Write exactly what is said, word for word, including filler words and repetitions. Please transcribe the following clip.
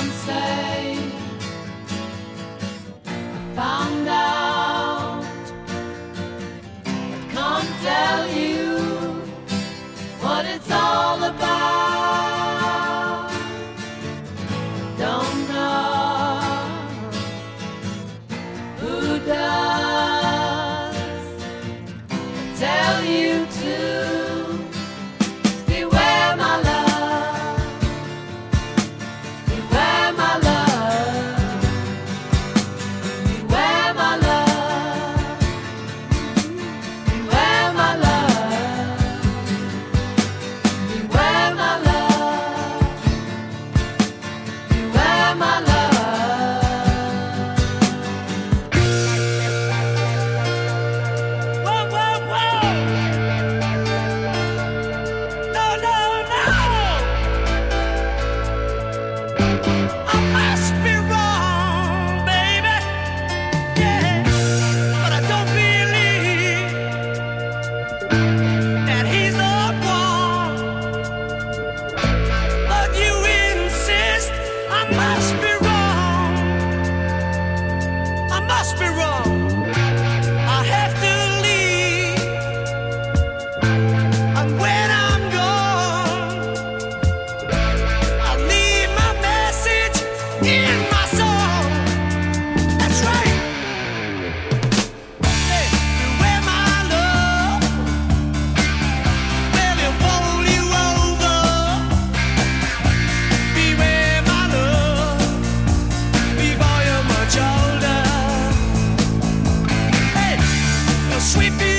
Some say I found out. I can't tell you what it's all about. Don't know who does. I tell you to beware, my love. Beware, my love. Beware, my love. Beware, my love. Beware, my love. Beware, my love. Whoa, whoa, whoa! No, no, no! I must be wrong, baby. Yeah, but I don't believe that he's the one. But you insist I must be wrong. I must be wrong. I have to leave, and when I'm gone, I leave my message in my song. That's right. Hey, beware my love. Well, it roll you over. Beware my love. Before you're much older. Hey, you'll sweep you